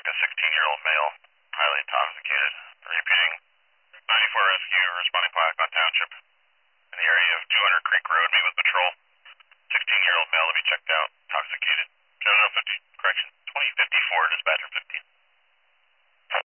a 16-year-old male, highly intoxicated. Repeating, 94 rescue, responding Plaquemine Township. In the area of 200 Creek Road, meet with